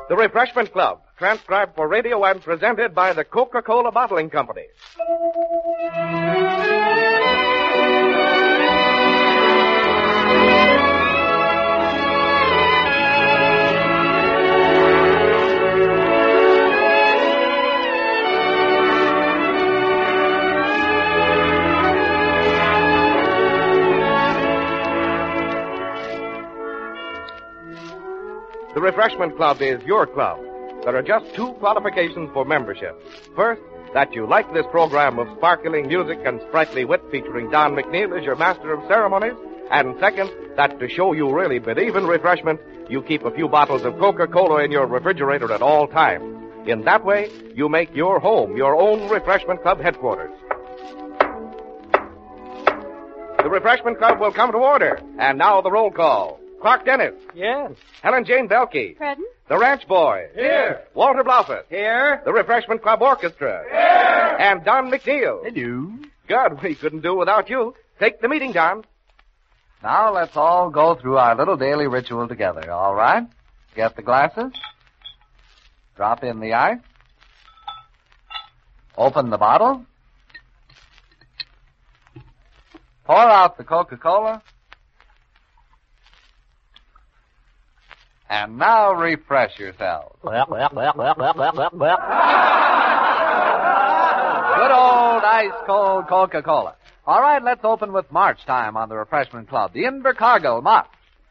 The Refreshment Club, transcribed for radio and presented by the Coca-Cola Bottling Company. The Refreshment Club is your club. There are just two qualifications for membership. First, that you like this program of sparkling music and sprightly wit featuring Don McNeil as your master of ceremonies. And second, that to show you really believe in refreshment, you keep a few bottles of Coca-Cola in your refrigerator at all times. In that way, you make your home your own Refreshment Club headquarters. The Refreshment Club will come to order. And now the roll call. Clark Dennis. Yes. Helen Jane Belkey. Present. The Ranch Boy. Here. Walter Blofeld. Here. The Refreshment Club Orchestra. Here. And Don McNeil. Hello. Good. We couldn't do without you. Take the meeting, Don. Now let's all go through our little daily ritual together, all right? Get the glasses. Drop in the ice. Open the bottle. Pour out the Coca-Cola. And now refresh yourselves. Good old ice-cold Coca-Cola. All right, let's open with March time on the Refreshment Club. The Invercargill March.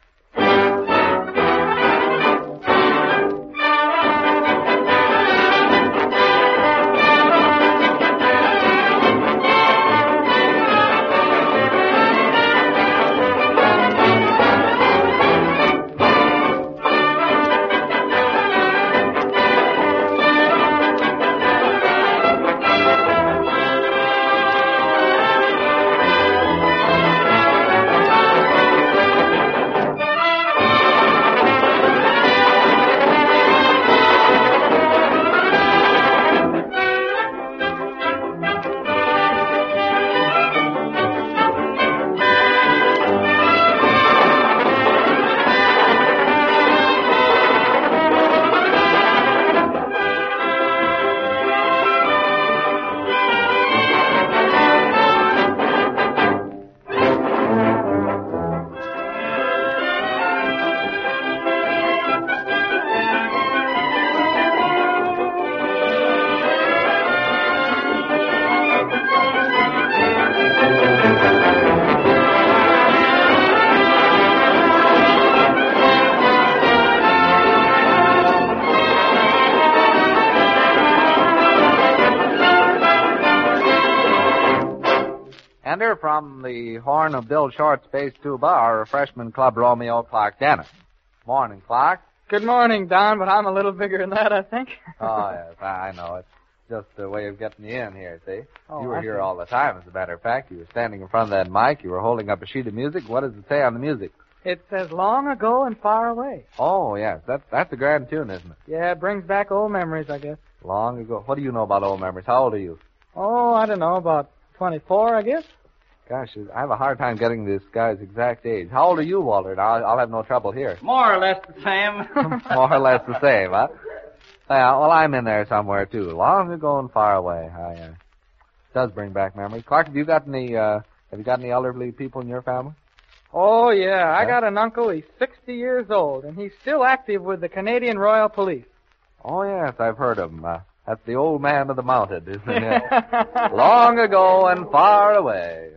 Enter from the horn of Bill Short's bass tuba, our Refreshment Club Romeo, Clark Dennis. Morning, Clark. Good morning, Don, but I'm a little bigger than that, I think. Oh, yes, I know. It's just a way of getting you in here, see? Oh, you were I here see. all the time, as a matter of fact. You were standing in front of that mic. You were holding up a sheet of music. What does it say on the music? It says long ago and far away. Oh, yes. That's a grand tune, isn't it? Yeah, it brings back old memories, I guess. Long ago. What do you know about old memories? How old are you? Oh, I don't know, about 24, I guess. Gosh, I have a hard time getting this guy's exact age. How old are you, Walter? Now, I'll have no trouble here. More or less the same. More or less the same, huh? Yeah, well, I'm in there somewhere, too. Long ago and far away. It does bring back memories. Clark, have you got any elderly people in your family? Oh, yeah, I got an uncle. He's 60 years old, and he's still active with the Canadian Royal Police. Oh, yes, I've heard of him. That's the old man of the mounted, isn't it? Long ago and far away.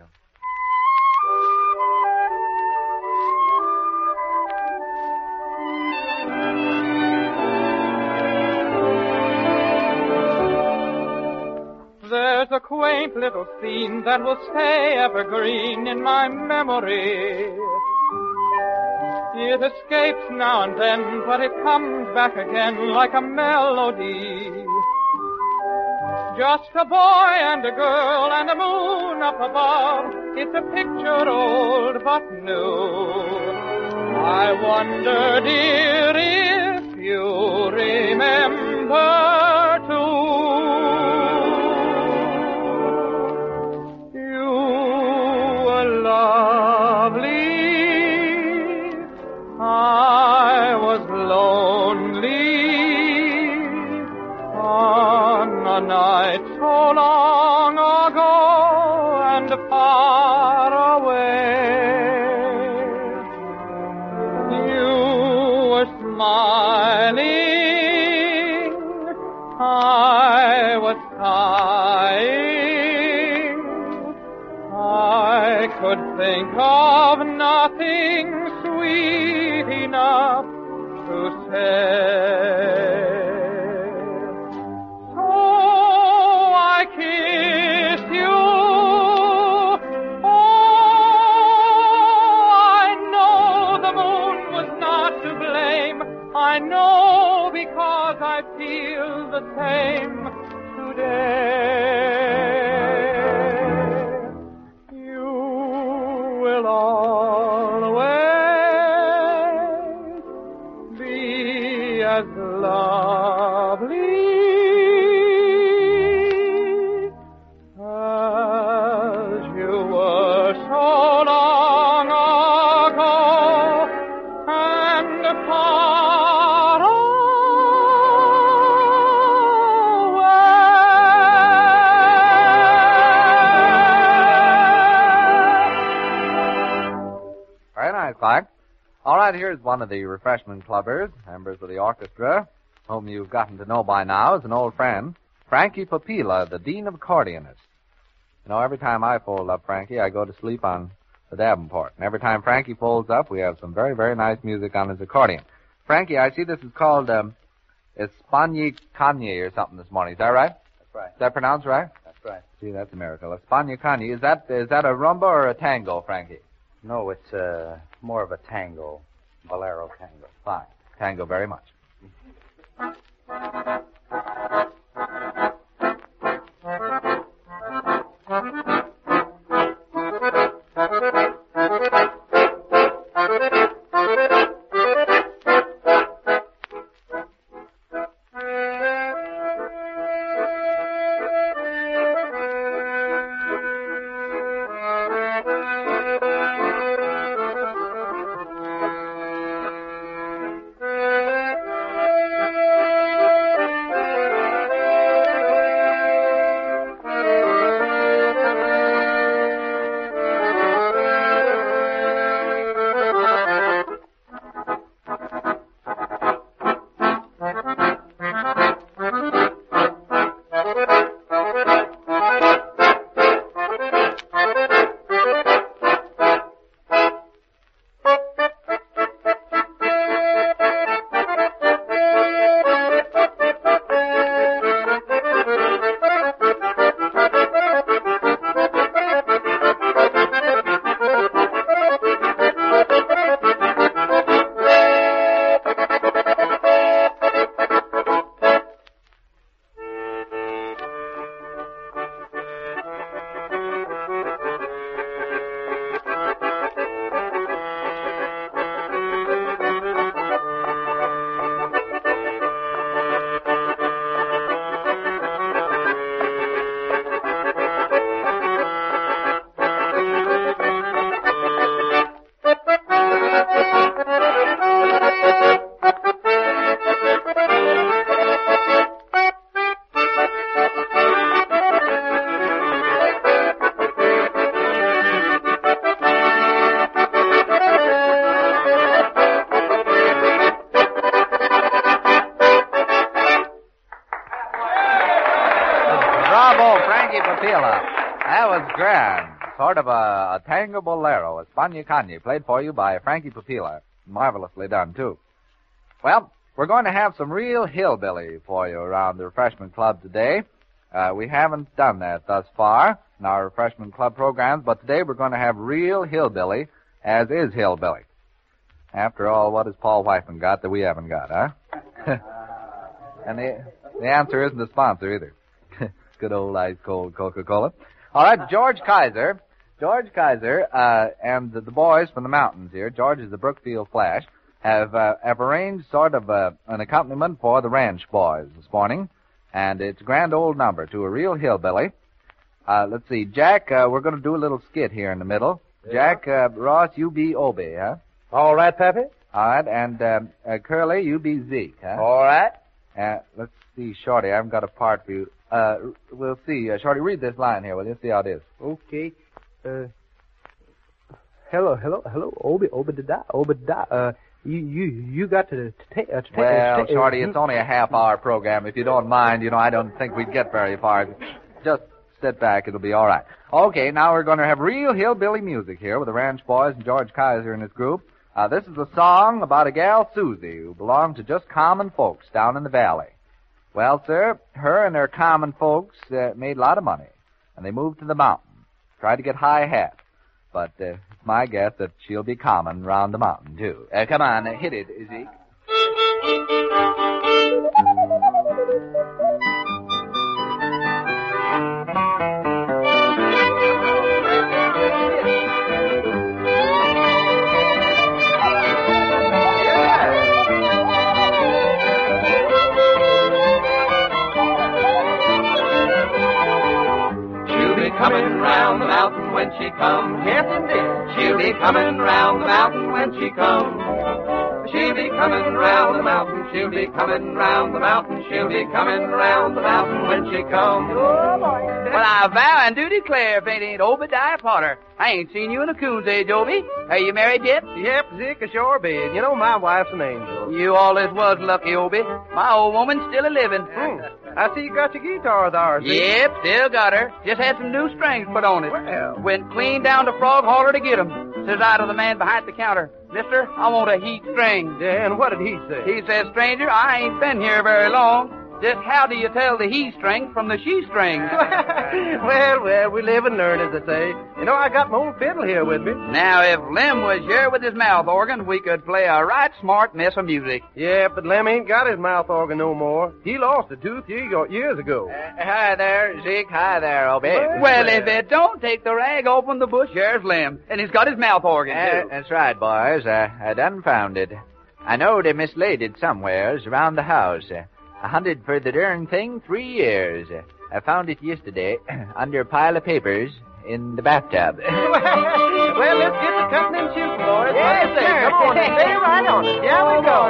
There's a quaint little scene that will stay evergreen in my memory. It escapes now and then, but it comes back again like a melody. Just a boy and a girl and a moon up above. It's a picture old but new. I wonder, dear, if you remember too. You were lovely. I was lonely. nothing sweet enough to say. So I kiss you. I know because I feel the same today. You will always be as lovely as you were so long ago, and far Very nice, Clark. All right, here's one of the refreshment clubbers, members of the orchestra, whom you've gotten to know by now as an old friend, Frankie Papila, the Dean of Accordionists. You know, every time I fold up Frankie, I go to sleep on the Davenport. And every time Frankie folds up, we have some very, very nice music on his accordion. Frankie, I see this is called Espagne Kanye or something this morning. Is that right? That's right. Is that pronounced right? That's right. See, that's a miracle. Espagne Kanye. Is that a rumba or a tango, Frankie? No, it's more of a tango, bolero tango. Fine. Tango very much. That was grand. Sort of a tango bolero, Espagne Kanye, played for you by Frankie Papila. Marvelously done, too. Well, we're going to have some real hillbilly for you around the refreshment club today. We haven't done that thus far in our refreshment club programs, but today we're going to have real hillbilly, as is hillbilly. After all, what has Paul Whiteman got that we haven't got, huh? And the answer isn't a sponsor either. Good old ice-cold Coca-Cola. All right, George Kaiser, and the boys from the mountains here, George is the Brookfield Flash, have arranged sort of an accompaniment for the Ranch Boys this morning, and it's a grand old number to a real hillbilly. Let's see, Jack, we're going to do a little skit here in the middle. Yeah. Jack, Ross, you be Obie, huh? All right, Peppy. All right, and Curly, you be Zeke, huh? All right. Let's see, Shorty, I haven't got a part for you. We'll see. Shorty, read this line here, will you? See how it is. Okay. Hello, Obadiah. You got to take. Well, Shorty, it's only a half-hour program. If you don't mind, I don't think we'd get very far. Just sit back. It'll be all right. Okay, now we're going to have real hillbilly music here with the Ranch Boys and George Kaiser and his group. This is a song about a gal, Susie, who belonged to just common folks down in the valley. Well, sir, her and her common folks made a lot of money, and they moved to the mountain, tried to get high hat. But it's my guess that she'll be common round the mountain, too. Come on, hit it, Zeke. Coming round the mountain when she comes. Yes, indeed. She'll be coming round the mountain when she comes. She'll be coming round the mountain. She'll be coming round the mountain. She'll be coming round the mountain when she comes. Oh, boy. Well, I vow and do declare if it ain't Obadiah Potter. I ain't seen you in a coon's age, Obie. Are you married yet? Yep, Zeke, I sure be. You know, my wife's an angel. You always was lucky, Obie. My old woman's still a-living. I see you got your guitar there, Zeke. Yep, still got her. Just had some new strings put on it. Well. Went clean down to Frog Holler to get 'em. Says I to the man behind the counter, Mister, I want a heat string. Yeah, and what did he say? He says, stranger, I ain't been here very long. Just how do you tell the he string from the she string? well, we live and learn, as they say. You know, I got my old fiddle here with me. Now, if Lem was here with his mouth organ, we could play a right smart mess of music. Yeah, but Lem ain't got his mouth organ no more. He lost a tooth years ago. Hi there, Zeke. Hi there, Obie. Well, if it don't take the rag open the bush, here's Lem. And he's got his mouth organ, too. That's right, boys. I done found it. I know they mislaid it somewheres around the house. I hunted for the darn thing 3 years. I found it yesterday under a pile of papers in the bathtub. Well, let's get to cutting and shooting, boys. Yes, What do you say? sir. Come on, stay right on it. Here we go.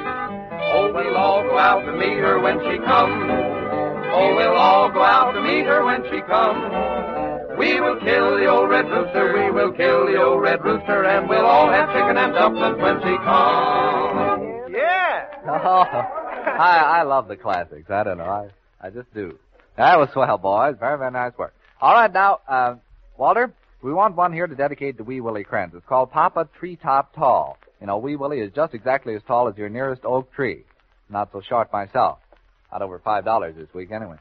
Oh, we'll all go out to meet her when she comes. Oh, we'll all go out to meet her when she comes. We will kill the old red rooster, we will kill the old red rooster, and we'll all have chicken and dumplings when she comes. Yeah. Oh, I love the classics. I don't know. I just do. That was swell, boys. Very, very nice work. All right, now, Walter, we want one here to dedicate to Wee Willie Krenz. It's called Papa Treetop Tall. You know, Wee Willie is just exactly as tall as your nearest oak tree. Not so short myself. Not over $5 this week, anyway.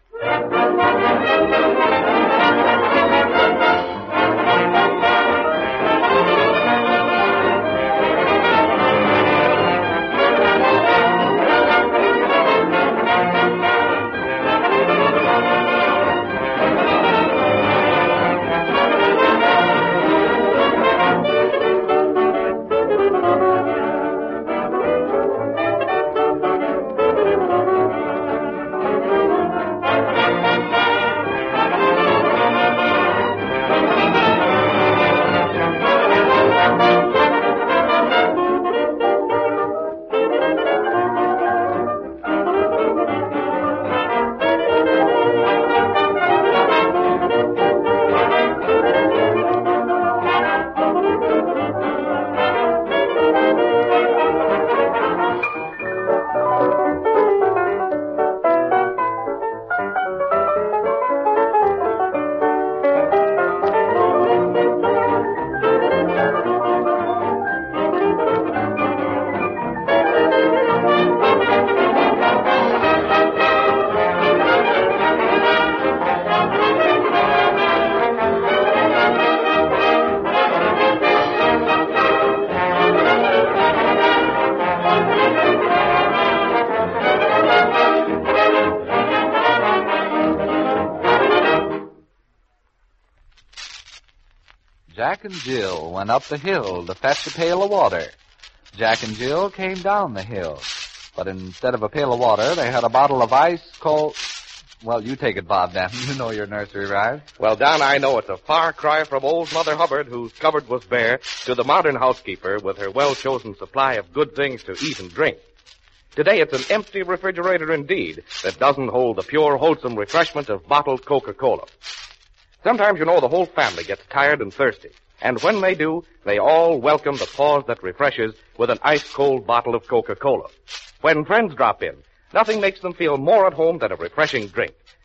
Jack and Jill went up the hill to fetch a pail of water. Jack and Jill came down the hill. But instead of a pail of water, they had a bottle of ice cold... Well, you take it, Bob, then. You know your nursery rhymes. Well, Don, I know it's a far cry from old Mother Hubbard, whose cupboard was bare, to the modern housekeeper with her well-chosen supply of good things to eat and drink. Today, it's an empty refrigerator indeed that doesn't hold the pure, wholesome refreshment of bottled Coca-Cola. Sometimes, you know, the whole family gets tired and thirsty. And when they do, they all welcome the pause that refreshes with an ice-cold bottle of Coca-Cola. When friends drop in, nothing makes them feel more at home than a refreshing drink.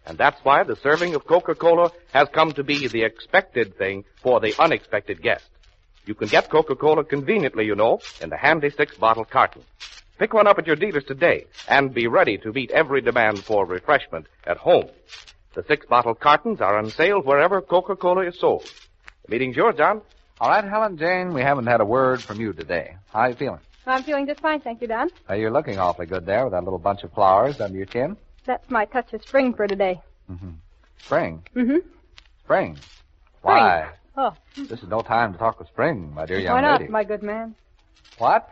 And that's why the serving of Coca-Cola has come to be the expected thing for the unexpected guest. You can get Coca-Cola conveniently, in the handy 6-bottle carton. Pick one up at your dealers today and be ready to meet every demand for refreshment at home. The 6-bottle cartons are on sale wherever Coca-Cola is sold. The meeting's yours, John. All right, Helen Jane, we haven't had a word from you today. How are you feeling? I'm feeling just fine, thank you, Don. You're looking awfully good there with that little bunch of flowers under your chin. That's my touch of spring for today. Mm-hmm. Spring? Mm-hmm. Spring? Why? Oh. This is no time to talk of spring, my dear young Why not, lady. my good man? What?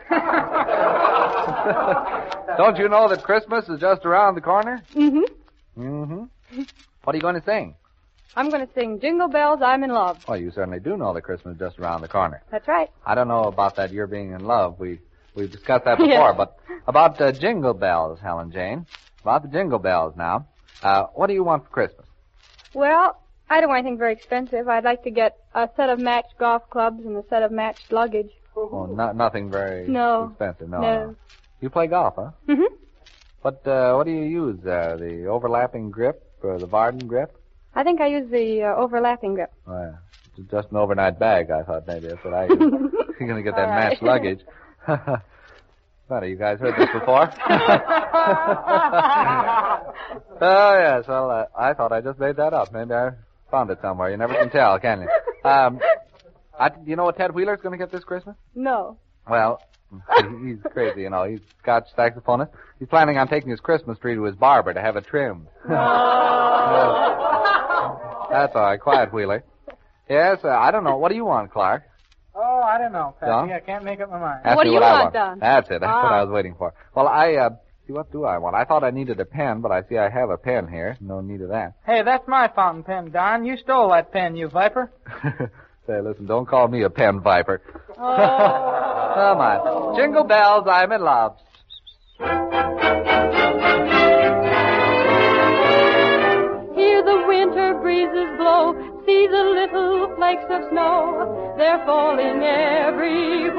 Don't you know that Christmas is just around the corner? Mm-hmm. Mm-hmm. What are you going to sing? I'm going to sing Jingle Bells, I'm in Love. Oh, you certainly do know that Christmas is just around the corner. That's right. I don't know about that you're being in love. We've discussed that before, but about Jingle Bells, Helen Jane. About the Jingle Bells now. What do you want for Christmas? Well, I don't want anything very expensive. I'd like to get a set of matched golf clubs and a set of matched luggage. Oh, nothing very expensive. No. You play golf, huh? Mm-hmm. What do you use? The overlapping grip or the Varden grip? I think I use the overlapping grip. Oh, yeah. It's just an overnight bag, I thought maybe that's what I use. You're going to get that matched luggage. What, you guys heard this before? Oh, yes. Well, I thought I just made that up. Maybe I found it somewhere. You never can tell, can you? You know what Ted Wheeler's going to get this Christmas? No. Well, he's crazy, He's Scotch saxophonist. He's planning on taking his Christmas tree to his barber to have it trimmed. That's all right. Quiet, Wheeler. Yes, I don't know. What do you want, Clark? Oh, I don't know, Patsy. Don? I can't make up my mind. Ask What me do you I want, Don? That's it. That's what I was waiting for. Well, see, what do I want? I thought I needed a pen, but I see I have a pen here. No need of that. Hey, that's my fountain pen, Don. You stole that pen, you viper. Say, listen, don't call me a pen viper. Oh. Come on. Jingle bells, I'm in love. Hear the winter breezes blow, see the little flakes of snow, they're falling everywhere.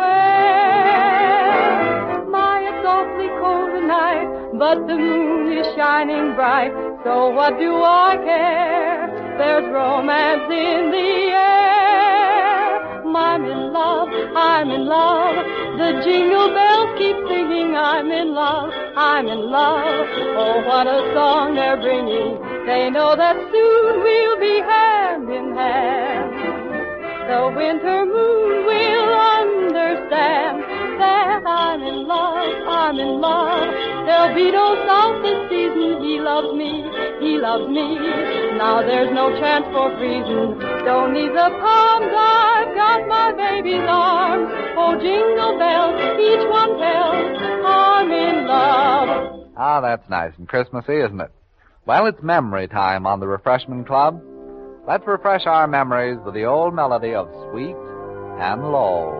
My, it's awfully cold tonight, but the moon is shining bright, so what do I care? There's romance in the air. I'm in love, I'm in love. The jingle bells keep singing, I'm in love, I'm in love. Oh, what a song they're bringing. They know that soon we'll be hand in hand. The winter moon will understand that I'm in love, I'm in love. There'll be no south this season. He loves me, he loves me. Now there's no chance for freezing. Don't need the palms, I've got my baby's arms. Oh, jingle bells, each one tells I'm in love. Ah, that's nice and Christmassy, isn't it? Well, it's memory time on the Refreshment Club. Let's refresh our memories with the old melody of Sweet and Low.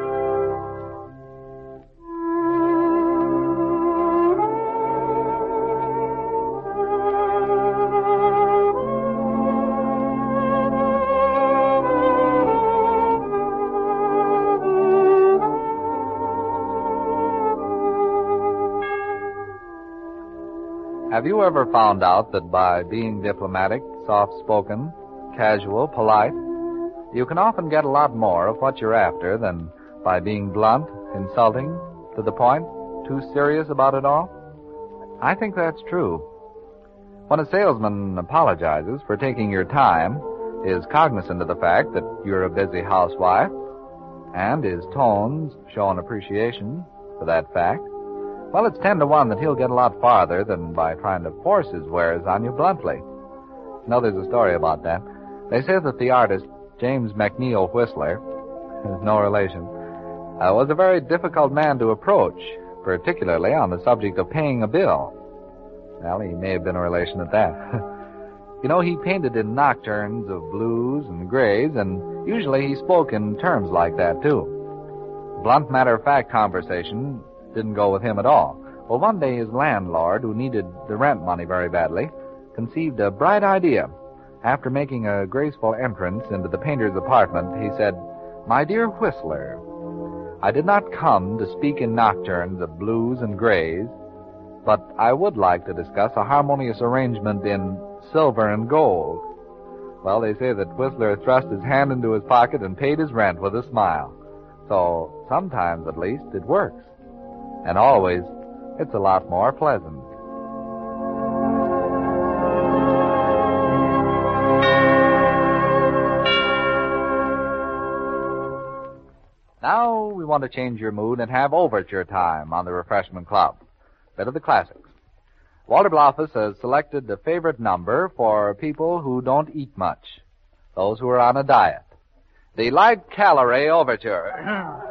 Have you ever found out that by being diplomatic, soft-spoken, casual, polite, you can often get a lot more of what you're after than by being blunt, insulting, to the point, too serious about it all? I think that's true. When a salesman apologizes for taking your time, is cognizant of the fact that you're a busy housewife, and his tones show an appreciation for that fact, well, it's 10 to 1 that he'll get a lot farther than by trying to force his wares on you bluntly. You know, there's a story about that. They say that the artist James McNeill Whistler, who's no relation, was a very difficult man to approach, particularly on the subject of paying a bill. Well, he may have been a relation at that. You know, he painted in nocturnes of blues and grays, and usually he spoke in terms like that, too. Blunt, matter-of-fact conversation didn't go with him at all. Well, one day his landlord, who needed the rent money very badly, conceived a bright idea. After making a graceful entrance into the painter's apartment, he said, "My dear Whistler, I did not come to speak in nocturnes of blues and grays, but I would like to discuss a harmonious arrangement in silver and gold. Well, they say that Whistler thrust his hand into his pocket and paid his rent with a smile. So, sometimes at least, it works. And always, it's a lot more pleasant. Now we want to change your mood and have overture time on the Refreshment Club. Bit of the classics. Walter Blofus has selected a favorite number for people who don't eat much, those who are on a diet. The Light Calorie Overture.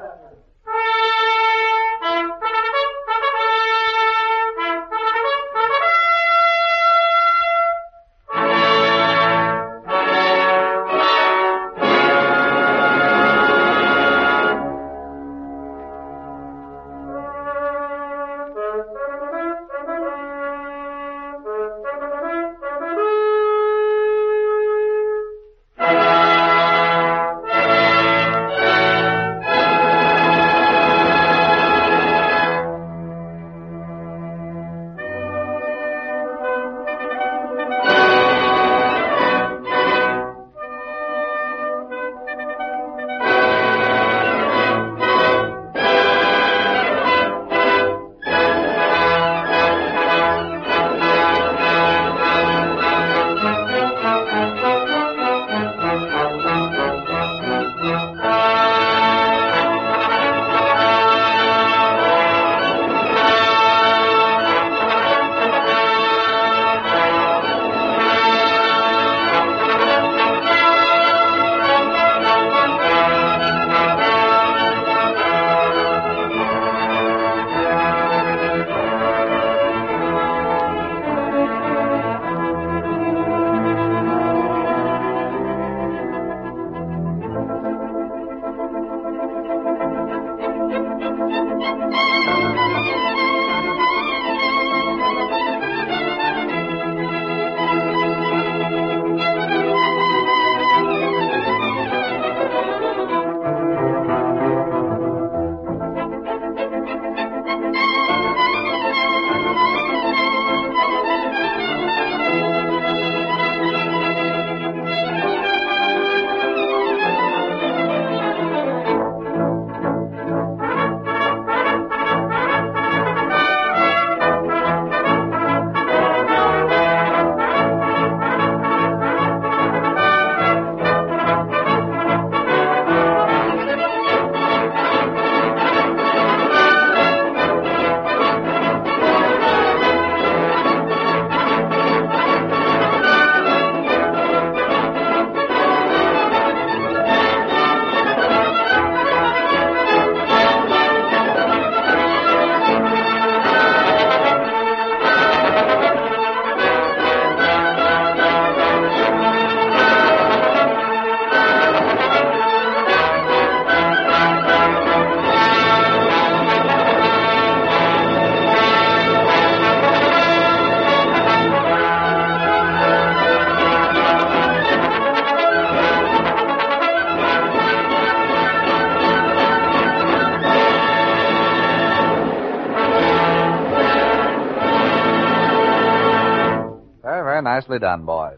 Nicely done, boys.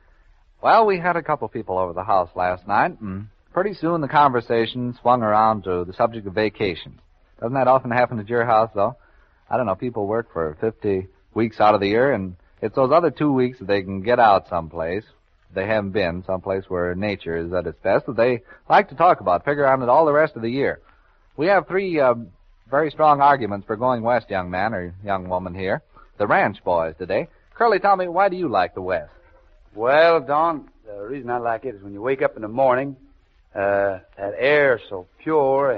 Well, we had a couple people over the house last night, and pretty soon the conversation swung around to the subject of vacation. Doesn't that often happen at your house, though? I don't know, people work for 50 weeks out of the year, and it's those other 2 weeks that they can get out someplace. They haven't been someplace where nature is at its best, that they like to talk about, figure on it all the rest of the year. We have three very strong arguments for going west, young man or young woman here. The ranch boys today. Curly, tell me, why do you like the West? Well, Don, the reason I like it is when you wake up in the morning, that air is so pure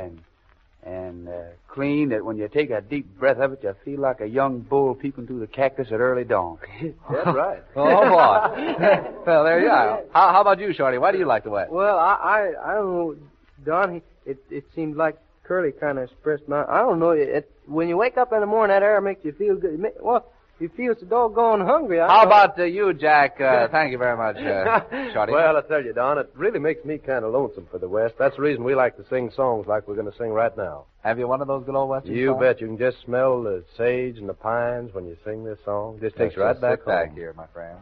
and clean that when you take a deep breath of it, you feel like a young bull peeping through the cactus at early dawn. That's right. Oh, boy. Well, there you are. How about you, Shorty? Why do you like the West? Well, I don't know, Don. It seemed like Curly kind of expressed my. I don't know. When you wake up in the morning, that air makes you feel good. Well, He feels so doggone hungry. How about you, Jack? Thank you very much, Shorty. Well, I tell you, Don, it really makes me kind of lonesome for the West. That's the reason we like to sing songs like we're going to sing right now. Have you one of those good old Western You songs? bet. You can just smell the sage and the pines when you sing this song. Just takes you right back Sit back home. here, my friend.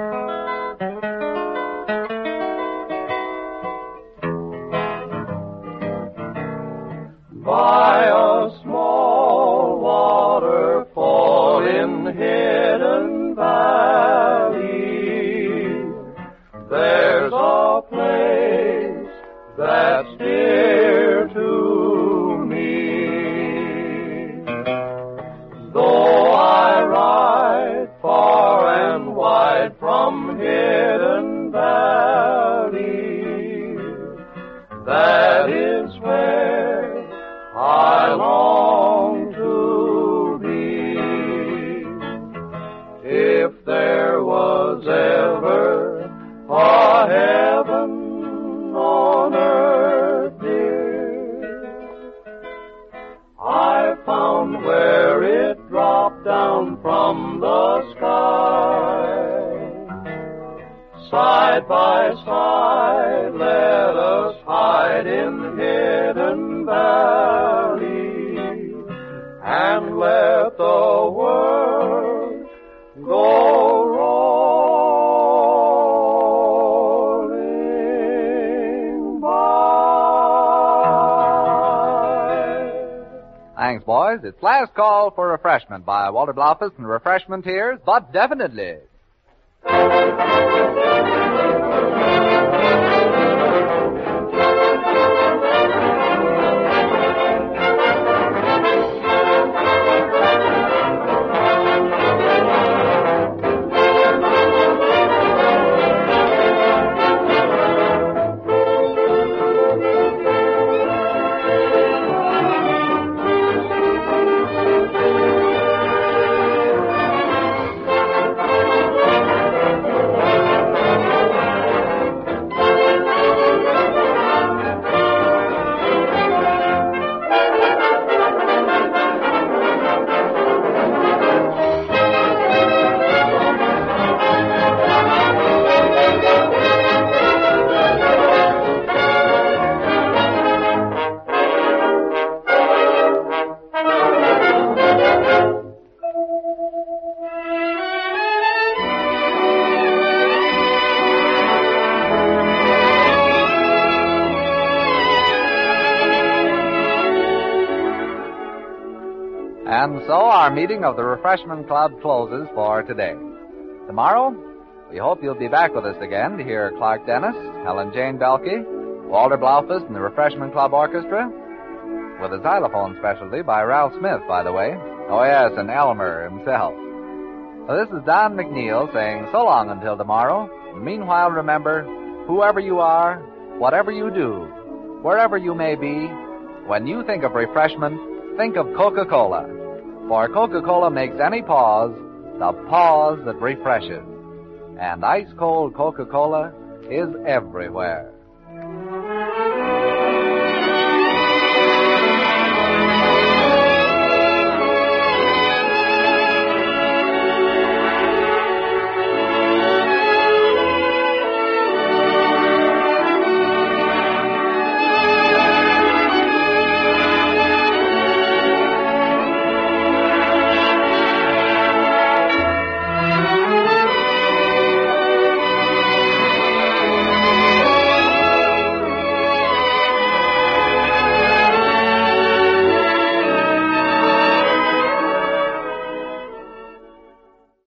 By a small waterfall in Hidden Valley, there's a place that's dear to me. Though I ride far and wide from Hidden Valley, that is where I long to be. If there was ever a heaven on earth, dear, I found where it dropped down from the sky. Side by side, let us hide in Hidden Valley and let the world go rolling by. Thanks, boys. It's last call for refreshment by Walter Blaufus and Refreshmenteers, but definitely. And so our meeting of the Refreshment Club closes for today. Tomorrow, we hope you'll be back with us again to hear Clark Dennis, Helen Jane Belke, Walter Blaufus and the Refreshment Club Orchestra, with a xylophone specialty by Ralph Smith, by the way. Oh, yes, and Elmer himself. Well, this is Don McNeil saying so long until tomorrow. Meanwhile, remember, whoever you are, whatever you do, wherever you may be, when you think of refreshment, think of Coca-Cola. For Coca-Cola makes any pause the pause that refreshes. And ice-cold Coca-Cola is everywhere.